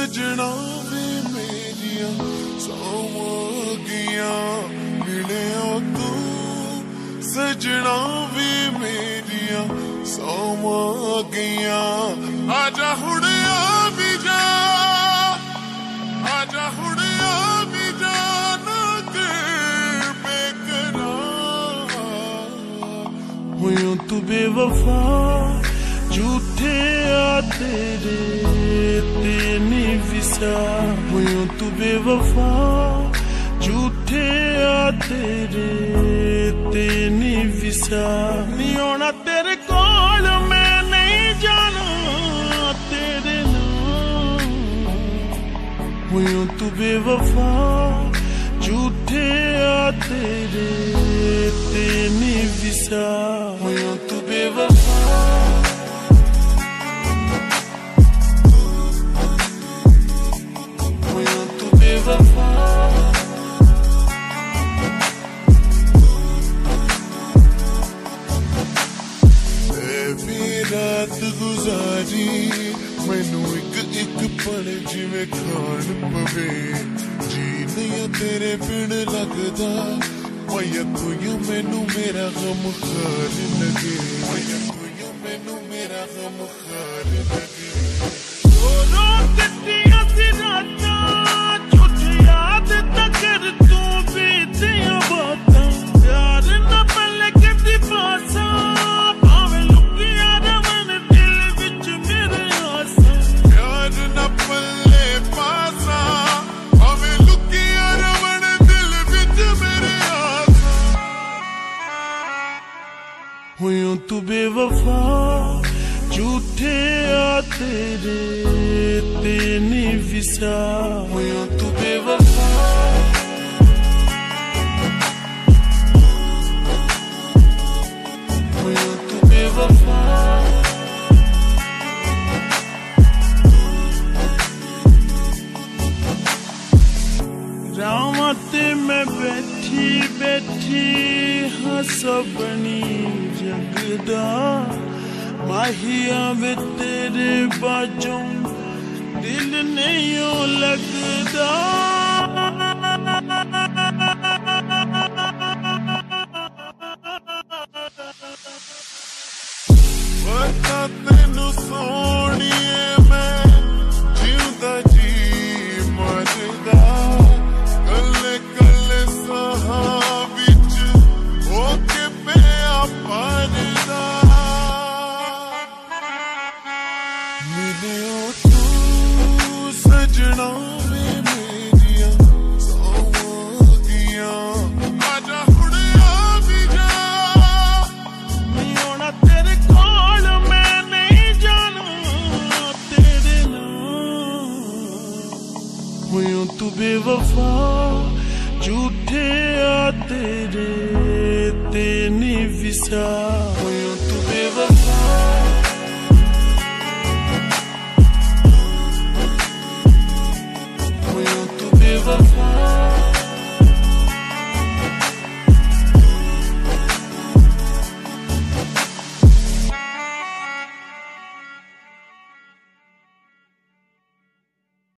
सजना वे मेरिया सौवागिया मिले तू सजना वे मेरिया सौवागिया आजा हुड़िया भी जा आजा हुड़िया भी जा ना कर बेकरार हुई तू बेवफा झूठे आ तेरे तेनी विसा हुई तू बेवफा झूठे आ तेरे तेनी विसा नहीं होना तेरे कोल मैं नहीं जाना तेरे नाम हुई तू बेवफा झूठे आ तेरे तेनी विसा हुई तू बेवफा रात गुजारी मैनू एक एक पल जिवें खान पवे जी नहीं तेरे बिन लगदा माया कोई मैनू मेरा गम खार लगे माया कोई मैनू मेरा गम खार लगे हुई तू बेवफा झूठे आ तेरे तेनी विसा हुई तू बेवफा हुई तू बेवफा रामते में बैठी बैठी हसबनी जगदा माहिया वे तेरे बाजों दिल नहीं लगदा पता तेनू सोनिए मैं जींदा जी मरदा कल्ले कल्ले सहा विच होके पिया परदा मिले तू सजना वे मेरिया सौवागिया आजा हुड़िया भी जा नहीं होना तेरे कोल मैं नहीं जाना तेरे नाम हुई तू बेवफा झूठे आ तेरे तेनी विसा